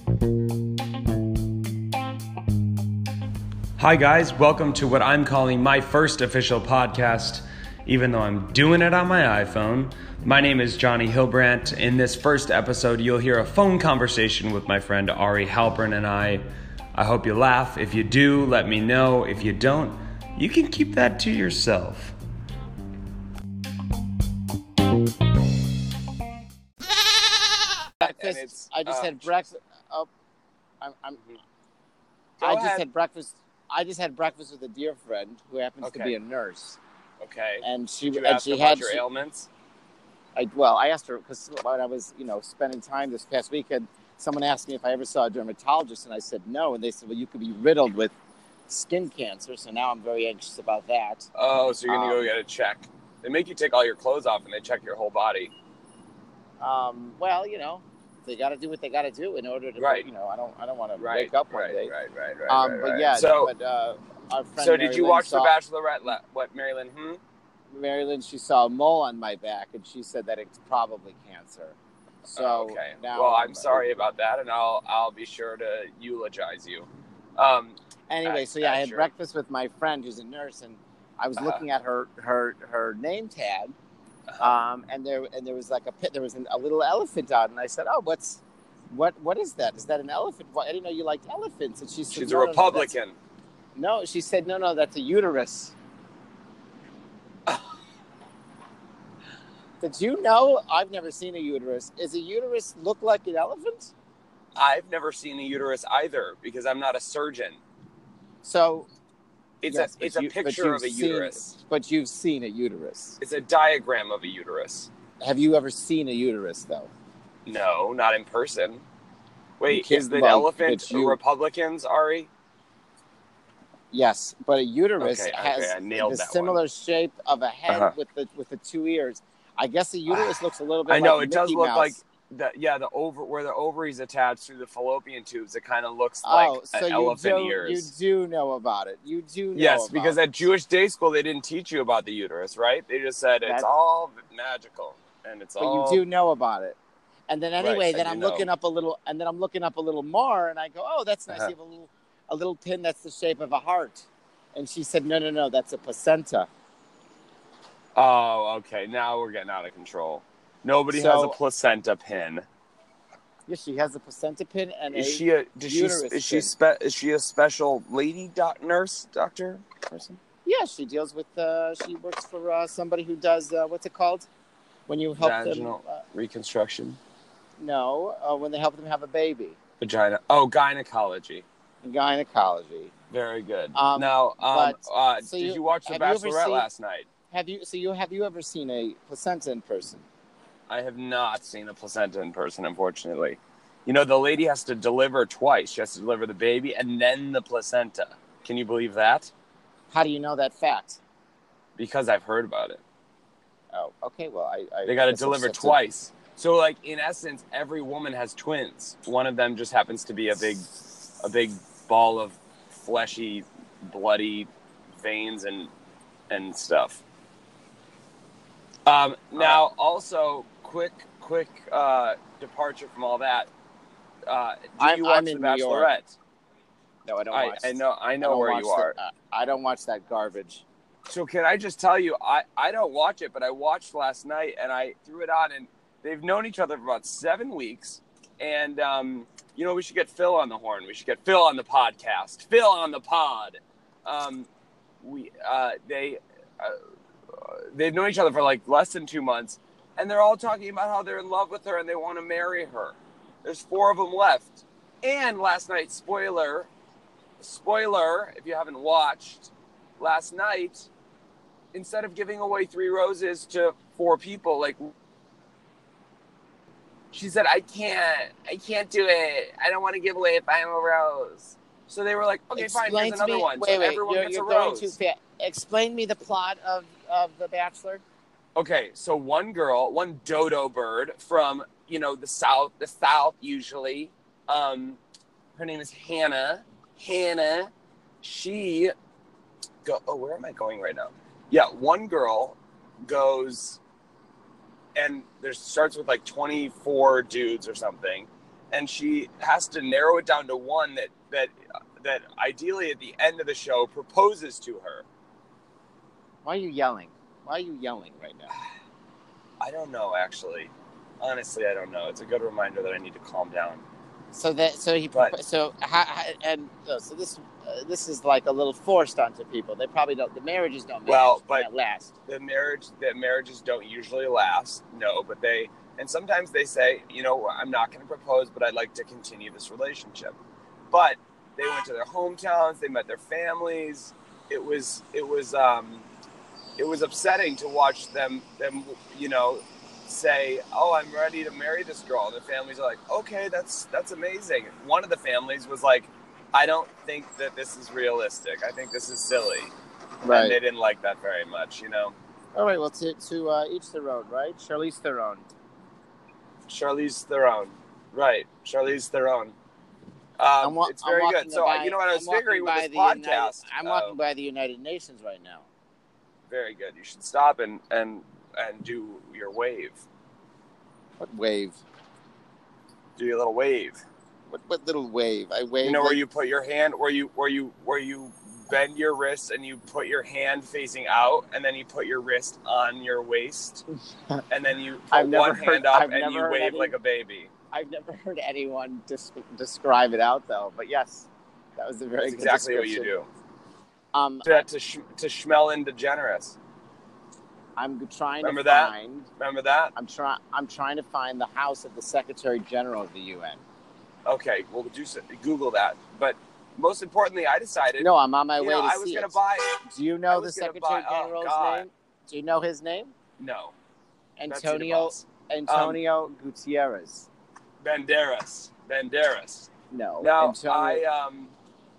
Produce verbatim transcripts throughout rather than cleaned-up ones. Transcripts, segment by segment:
Hi guys, welcome to what I'm calling my first official podcast, even though I'm doing it on my iPhone. My name is Johnny Hilbrandt. In this first episode, you'll hear a phone conversation with my friend Ari Halpern and I. I hope you laugh. If you do, let me know. If you don't, you can keep that to yourself. Breakfast. I just uh, had breakfast. Oh, I'm. I'm I just ahead. had breakfast. I just had breakfast with a dear friend who happens okay. to be a nurse. Okay. And she Did you and ask she about had your she, ailments. I well, I asked her because when I was, you know, spending time this past weekend, someone asked me if I ever saw a dermatologist, and I said no, and they said, well, you could be riddled with skin cancer. So now I'm very anxious about that. Oh, so you're gonna um, go get a check? They make you take all your clothes off, and they check your whole body. Um. Well, you know. They got to do what they got to do in order to, right. you know. I don't. I don't want to right, wake up one right, day. Right, right, right, um, right. But right. yeah. So, but uh, our friend. So, Mary did you Lynn watch saw, The Bachelorette? La- what, Mary Lynn? Hmm. Mary Lynn, she saw a mole on my back, and she said that it's probably cancer. So oh, okay. Now, well, I'm sorry about that, and I'll I'll be sure to eulogize you. Um. Anyway, at, so yeah, I had your... breakfast with my friend who's a nurse, and I was uh-huh. looking at her her her name tag, uh-huh. um, and there and there was like a pit, there was an, a little elephant on, and I said, oh, what's What what is that? Is that an elephant? I didn't know you liked elephants. And she said, she's no, a Republican. No, no, no, she said, no, no, that's a uterus. Did you know? I've never seen a uterus. Does a uterus look like an elephant? I've never seen a uterus either because I'm not a surgeon. So it's yes, a it's you, a picture of a seen, uterus. But you've seen a uterus. It's a diagram of a uterus. Have you ever seen a uterus though? No, not in person. Wait, is the well, elephant you, Republicans, Ari? Yes, but a uterus okay, has okay, I nailed the that similar one. shape of a head uh-huh. with the with the two ears. I guess a uterus looks a little bit. I know like it Mickey does look Mouse. like the yeah the over where the ovaries attached through the fallopian tubes. It kind of looks oh, like so an elephant do, ears. You do know about it. You do know. Yes, about because it. at Jewish day school they didn't teach you about the uterus, right? They just said it's That's, all magical and it's but all. But you do know about it. And then anyway, right, then I'm know. looking up a little, and then I'm looking up a little more, and I go, oh, that's nice. Uh-huh. You have a little, a little pin that's the shape of a heart. And she said, no, no, no, that's a placenta. Oh, okay. Now we're getting out of control. Nobody so, has a placenta pin. Yes, she has a placenta pin and is a she a does she uterus is she pin. spe- is she a special lady doc nurse doctor person? Yeah, she deals with. Uh, she works for uh, somebody who does uh, what's it called when you help vaginal them uh, reconstruction. No, uh, when they help them have a baby. Vagina. Oh, gynecology. Gynecology. Very good. Um, now, um, but, uh, so did you, you watch The Bachelorette seen, last night? Have you? So you have you ever seen a placenta in person? I have not seen a placenta in person, unfortunately. You know, the lady has to deliver twice. She has to deliver the baby and then the placenta. Can you believe that? How do you know that fact? Because I've heard about it. Oh, okay. Well, I, I they got to deliver twice. So, like, in essence, every woman has twins. One of them just happens to be a big, a big ball of fleshy, bloody veins and and stuff. Um, now, also, quick, quick uh, departure from all that. Uh, do I'm, you watch I'm The in Bachelorette? No, I don't I, watch. I know, I know where you are. The, uh, I don't watch that garbage. So can I just tell you, I, I don't watch it, but I watched last night and I threw it on, and they've known each other for about seven weeks. And, um, you know, we should get Phil on the horn. We should get Phil on the podcast. Phil on the pod. Um, we uh, they uh, they've known each other for like less than two months, and they're all talking about how they're in love with her and they want to marry her. There's four of them left. And last night, spoiler, spoiler, if you haven't watched, last night, instead of giving away three roses to four people, like, she said, I can't, I can't do it. I don't want to give away a final rose. So they were like, okay, Explain fine, here's another me, one. Wait, so wait, everyone you're, gets you're a going rose. too fast. Explain me the plot of, of The Bachelor. Okay, so one girl, one dodo bird from, you know, the South, the South usually. Um, her name is Hannah. Hannah, she, go. Oh, where am I going right now? Yeah, one girl goes, and there starts with like twenty-four dudes or something, and she has to narrow it down to one that that that ideally at the end of the show proposes to her. Why are you yelling? Why are you yelling right now? I don't know, actually. Honestly, I don't know. It's a good reminder that I need to calm down. So that so he But- so how, and uh, so this uh, this is like a little forced onto people. They probably don't. The marriages don't manage Well, but- that last. The marriage, that marriages don't usually last. No, but they, and sometimes they say, you know, I'm not going to propose, but I'd like to continue this relationship. But they went to their hometowns. They met their families. It was, it was, um, it was upsetting to watch them, them, you know, say, "Oh, I'm ready to marry this girl." And the families are like, "Okay, that's that's amazing." One of the families was like, "I don't think that this is realistic. I think this is silly." Right. And they didn't like that very much, you know. All right. Well, to to uh, each their own, right? Charlize Theron. Charlize Theron, right? Charlize Theron. Um, I'm wa- it's I'm very walking good. So by- you know what I was I'm walking figuring with by this the United- podcast. I'm uh, walking by the United Nations right now. Very good. You should stop and and and do your wave. What wave? Do your little wave. What what little wave? I wave. You know where like- you put your hand, where you where you where you bend your wrist and you put your hand facing out, and then you put your wrist on your waist, and then you put I've never one hand heard- up I've and never you heard wave any- like a baby. I've never heard anyone des- describe it out though. But yes, that was a very That's good exactly what you description. do. Um, To to, sh- to schmell in DeGeneres. I'm trying Remember to that? find. Remember that? I'm trying. I'm trying to find the house of the Secretary General of the U N. Okay, well, do s- Google that. But most importantly, I decided. No, I'm on my you way know, to I was see gonna it. buy. Do you I know the was gonna Secretary buy- oh, General's God. name? Do you know his name? No. Betsy Antonio DeVos. Antonio Gutierrez. Banderas. Banderas. No. Now Antonio, I um.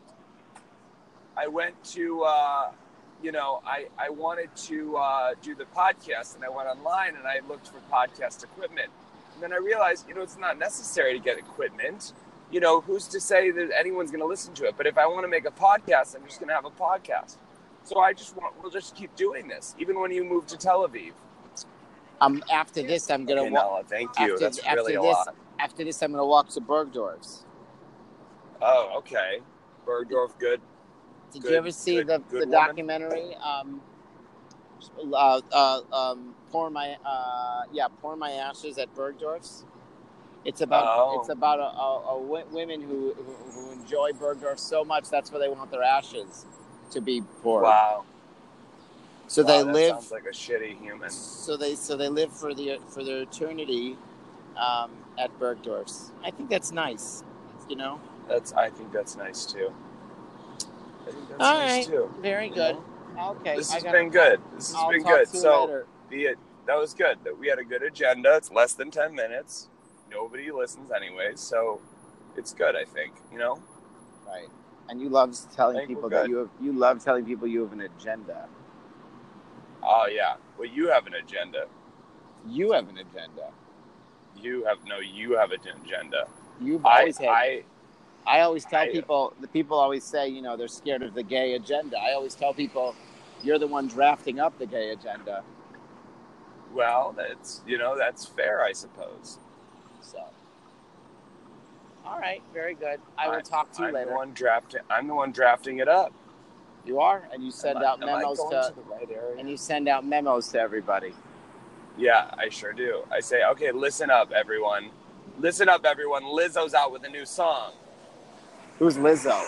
I went to. Uh, you know, I I wanted to uh, do the podcast, and I went online and I looked for podcast equipment, and then I realized, you know, it's not necessary to get equipment. You know, who's to say that anyone's going to listen to it? But if I want to make a podcast, I'm just going to have a podcast. So I just want, we'll just keep doing this, even when you move to Tel Aviv. um, after this, I'm gonna Okay, walk. Nala, thank you. After, That's after really a this, lot. after this, I'm gonna walk to Bergdorf's. Oh, okay. Bergdorf, good. Did Good- you ever see good- the, good the woman. documentary? Um, uh, uh, um, pour my uh, yeah, pour my ashes at Bergdorf's. It's about Oh. it's about a, a, a w- women who, who who enjoy Bergdorf so much that's where they want their ashes to be poured. Wow. So Wow, they that live. sounds like a shitty human. So they so they live for the for their eternity um, at Bergdorf's. I think that's nice. You know. That's. I think that's nice too. I think that's All nice right. too. Very you good. know? Okay. This I has gotta- been good. This has I'll been talk good. to you So later. the that was good. That we had a good agenda. It's less than ten minutes. Nobody listens anyways, so it's good. I think. You know. Right. And you love telling I think people we're that good. you have you love telling people you have an agenda. Oh yeah. Well, you have an agenda. You have an agenda. You have no. You have an agenda. You've I. always had. I, I. always tell I- people. The people always say, you know, they're scared of the gay agenda. I always tell people, you're the one drafting up the gay agenda. Well, that's. You know. That's fair, I suppose. So. All right. Very good. I will I- talk to you I'm later. the one drafting. I'm the one drafting it up. You are, and you send Am I- out am I memos going to, to the right area? and you send out memos to everybody. Yeah, I sure do. I say, okay, listen up, everyone. Listen up, everyone. Lizzo's out with a new song. Who's Lizzo?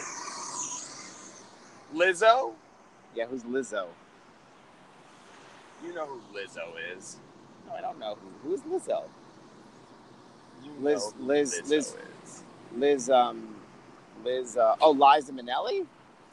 Lizzo? Yeah, who's Lizzo? You know who Lizzo is. No, I don't know who. Who's Lizzo? You Liz- know who Liz- Lizzo Liz- is. Liz. Um, Liz. Uh, oh, Liza Minnelli.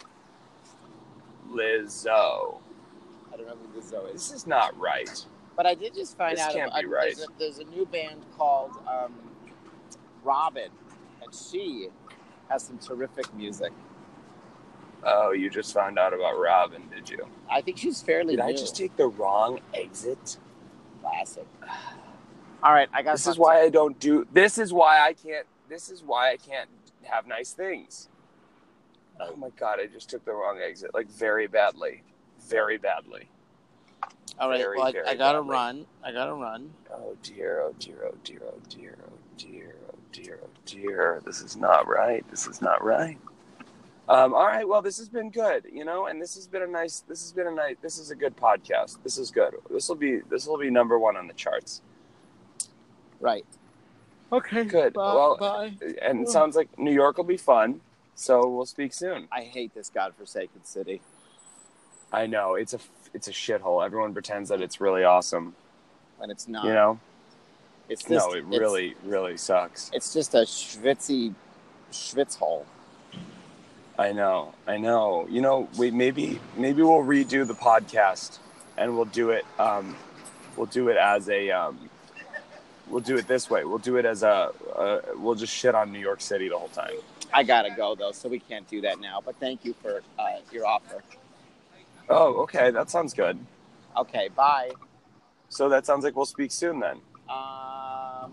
Lizzo. I don't know who Lizzo is. This is not right. But I did just find This out can't about, be right. There's, a, there's a new band called um, Robin, and she has some terrific music. Oh, you just found out about Robin, did you? I think she's fairly Did new. I just take the wrong exit? Classic. All right, I got. This is why I don't do. This is why I can't. This is why I can't have nice things. Oh my god! I just took the wrong exit, like very badly, very badly. All right, very, well, I, very I gotta badly. run. I gotta run. Oh dear! Oh dear! Oh dear! Oh dear! Oh dear! Oh dear, oh dear. This is not right. This is not right. Um, all right. Well, this has been good, you know, and this has been a nice. This has been a nice. This is a good podcast. This is good. This will be. This will be number one on the charts. Right. Okay. Good. Bye, well, bye. and it sounds like New York will be fun. So we'll speak soon. I hate this godforsaken city. I know it's a it's a shithole. Everyone pretends that it's really awesome, and it's not. You know. It's just, no, it really, really sucks. It's just a schwitzy schwitz hole. I know, I know. You know, we maybe maybe we'll redo the podcast, and we'll do it. Um, we'll do it as a. Um, we'll do it this way. We'll do it as a. Uh, we'll just shit on New York City the whole time. I gotta go though, so we can't do that now. But thank you for uh, your offer. Oh, okay. That sounds good. Okay, bye. So that sounds like we'll speak soon then. Um.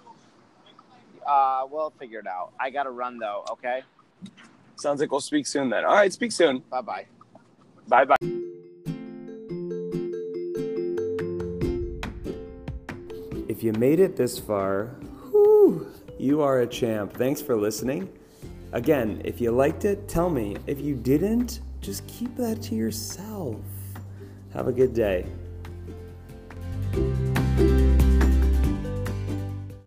Uh, we'll figure it out. I gotta run though. Okay. Sounds like we'll speak soon then. All right, speak soon. Bye-bye. Bye-bye. If you made it this far, whew, you are a champ. Thanks for listening. Again, if you liked it, tell me. If you didn't, just keep that to yourself. Have a good day.